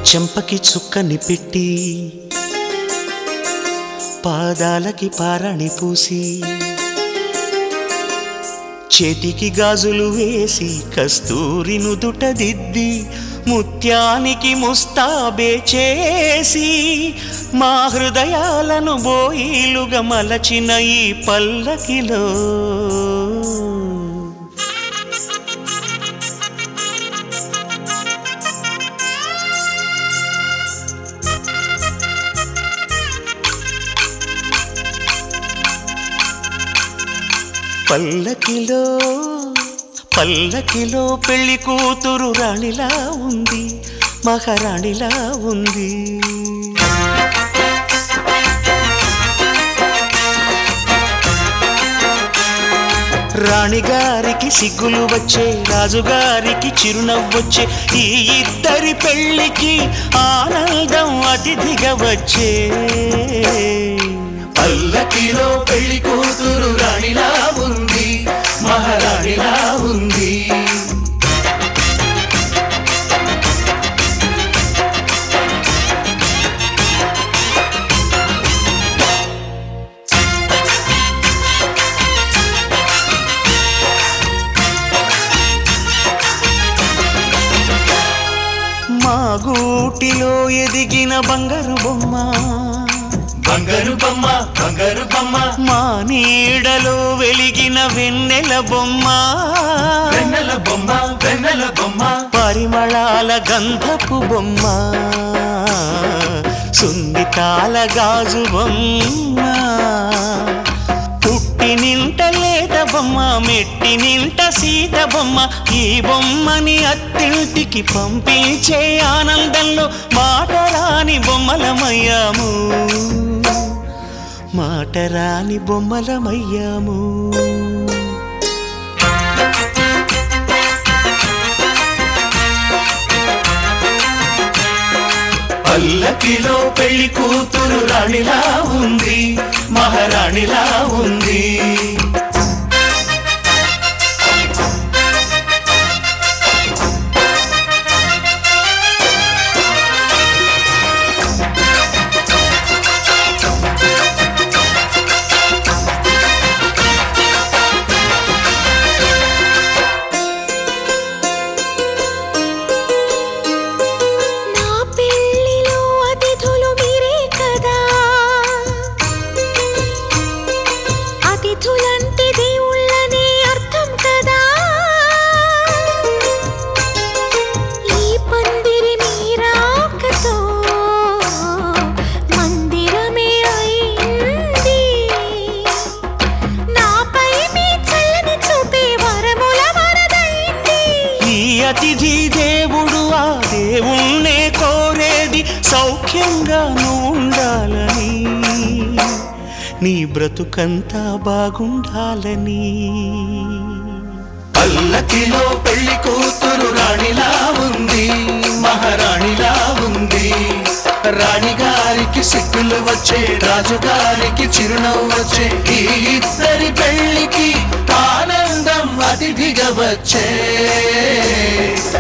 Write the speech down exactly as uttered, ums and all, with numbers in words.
చెంపకి చుక్కని పెట్టి పాదాలకి పారాణి పూసి చేతికి గాజులు వేసి కస్తూరి నుదుట దిద్ది ముత్యానికి ముస్తాబే చేసి మా హృదయాలను బోయిలుగా మలచిన ఈ పల్లకిలో పల్లకిలో పల్లకిలో పెళ్లి కూతురు రాణిలా ఉంది, మహారాణిలా ఉంది. రాణిగారికి సిగ్గులు వచ్చే, రాజుగారికి చిరునవ్వొచ్చే, ఈ ఇద్దరి పెళ్లికి ఆనందం అతిథిగా వచ్చే. పల్లకిలో పెళ్లి కూతురు రాణిలా ఉంది, మహారాణిలా ఉంది. మా గూటిలో ఎదిగిన బంగారు బొమ్మ, బంగారు బొమ్మ, బంగారు బొమ్మ, మా నీడలో వెలిగిన వెన్నెల బొమ్మ, వెన్నెల బొమ్మ, వెన్నెల బొమ్మ, పరిమళాల గంధపు బొమ్మ, సున్నితాల గాజు బొమ్మ, పుట్టి నింట లేత బొమ్మ, మెట్టి నింట సీత బొమ్మ. ఈ బొమ్మని అత్తింటికి పంపించే ఆనందంలో మాటరాని బొమ్మలమయ్యాము, మాటరాని బొమ్మలమయ్యాము. పల్లకిలో పెళ్లి కూతురు రాణిలా ఉంది, మహారాణిలా ఉంది. అతిథి దేవుడు ఆ దేవుణ్ణే కోరేది సౌఖ్యంగా నువ్వు ఉండాలని, నీ బ్రతుకంతా బాగుండాలని. పల్లకిలో పెళ్లి కూతురు రాణిలా ఉంది, మహారాణిలా ఉంది. రాణిగారికి సిగ్గులు వచ్చే, రాజుగారికి చిరునవ్వు వచ్చే, ఈ ఇద్దరి పెళ్లికి ఆనందం అతిథిగా వచ్చే.